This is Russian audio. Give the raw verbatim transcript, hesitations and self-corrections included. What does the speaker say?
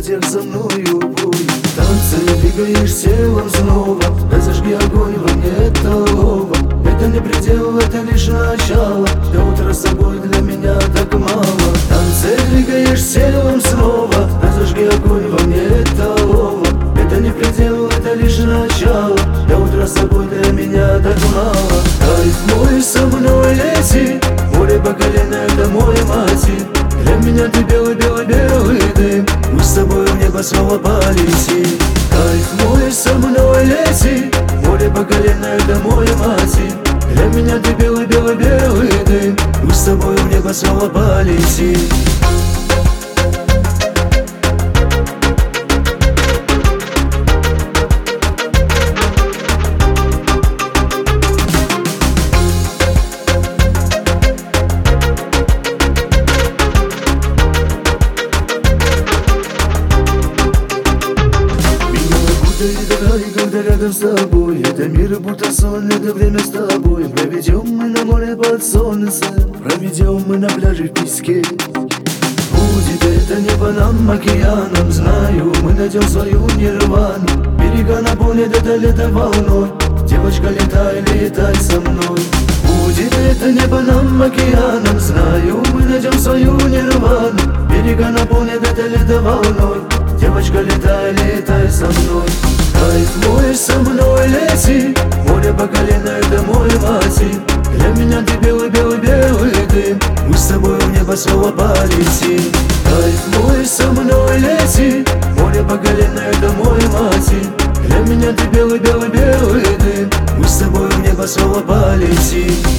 дискотек со мною пой. Танцы двигаешь телом снова, разожги огонь во мне, это лова. Это не предел, это лишь начало, до утра с тобой для меня так мало. Танцы двигаешь телом снова, разожги огонь во мне, это лова. Это не предел, это лишь начало, до утра с тобой для меня так мало. Кайф мой, со мной лети, море по колено, это мой мотив. Для меня ты белый-белый-белый дым, мы с тобой в небо снова полетим. Кайф мой, со мной лети, море по колено, это мой мотив. Для меня ты белый-белый-белый дым, мы с тобой в небо снова полетим. И когда рядом с тобой, это мир будто сон, это время с тобой. Проведем мы на море под солнцем, проведем мы на пляже в песке. Будет это небо нам океаном, знаю, мы найдем свою нирвану. Берега наполнят это лето волной, девочка, летай, летай со мной. Будет это небо нам океаном, знаю, мы найдем свою нирвану. Берега наполнят это лето волной, девочка, летай, летай со мной. Кайф мой, со мной лети, море по колено, это мой мотив. Для меня ты белый-белый-белый дым, мы с тобой в небо снова полетим. Кайф мой, со мной лети, море по колено, это мой мотив. Для меня ты белый-белый-белый дым, мы с тобой в небо снова полетим.